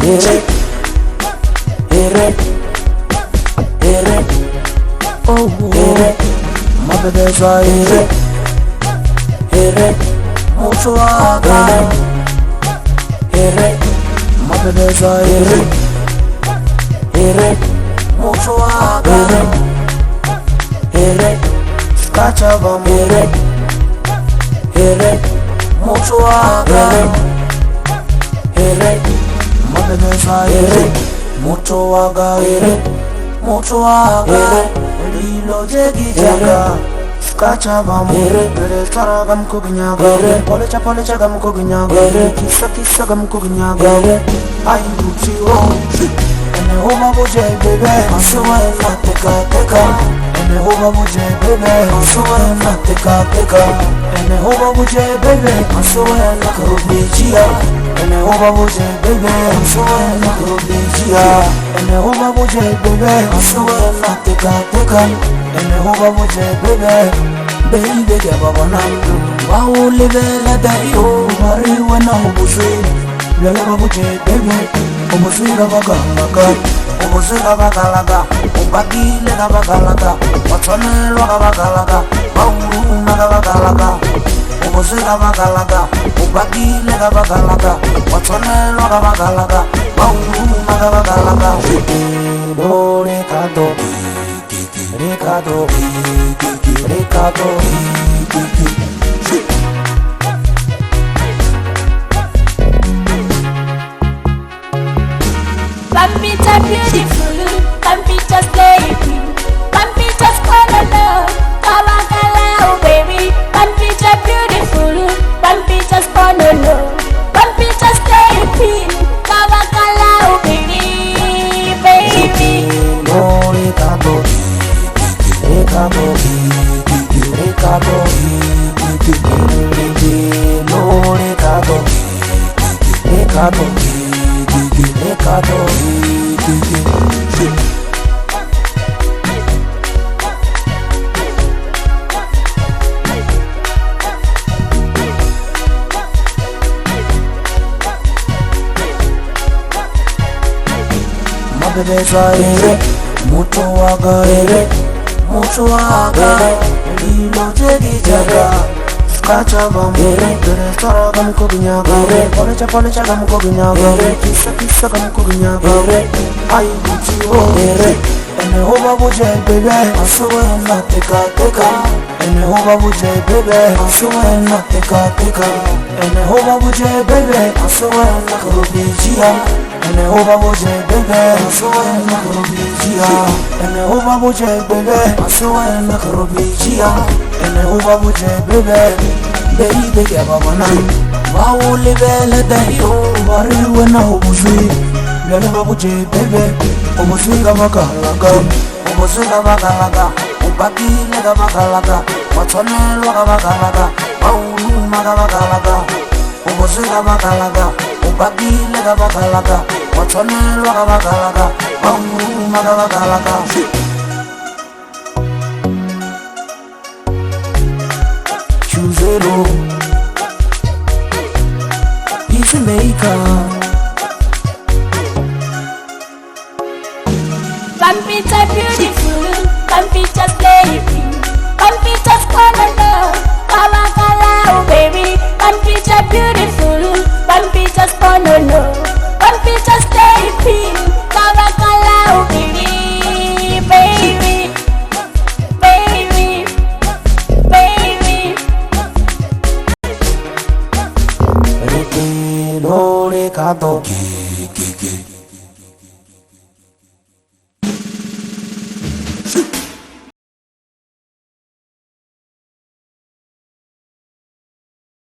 Ere, ere, ere, oh, ere, my baby's a ere, ere, mucho aga, ere, my baby's a ere, ere, mucho aga, ere, scacciava ere, ere, mucho aga, ere, my baby's a ere, mucho aga, ere, mucho aga, lilo jegi jaga, scacciava ere, saragam kuginyaga, policha gam kuginyaga, kissa gam kuginyaga, I do you. And the home of J, baby, I'm so not teka. And the home of J, baby, I'm so not teka. And the home of J, baby, I'm so not Rubijia. And the home of J, baby, I'm so not Rubijia. And the home of J, baby, I'm so not teka. And the home of J, baby, get up on them. I will live at the yo, worry when I'm bushing. Lalababuche baby, umusira bagalaga, umusira bagalaga, ubagile bagalaga, watonelwa bagalaga, bauruma bagalaga, umusira bagalaga, ubagile bagalaga, watonelwa bagalaga, bauruma bagalaga. Do Ricardo, Pampita beautiful, Pampita slave, Pampita squalor, Kawakala, baby, Pampita beautiful, Pampita squalor, Pampita slave, Kawakala, baby. No, Ricardo, my baby's a ere, mucho aga, lilo jegi jaga, scacciava ere, saragam kuginyaga, policha gam kuginyaga, kissa gam kuginyaga, I do you ere. And the home of J, baby, I'm so not teka. And the home of J, baby, I'm so not teka. And the home of J, baby, I'm so not Rubijia. And the home of J, baby, I'm so not Rubijia. And the home of J, baby, I'm so not Rubijia. And the home of J, baby, get up on them. Wow, live let the yo, worry when I was Lalababuche baby, umusira bagalaga, ubagile bagalaga, watonelwa bagalaga, bauruma bagalaga, umusira bagalaga, ubagile bagalaga, watonelwa bagalaga, bauruma bagalaga. Chuzero, peacemaker. Pampita beautiful, Pampita slave.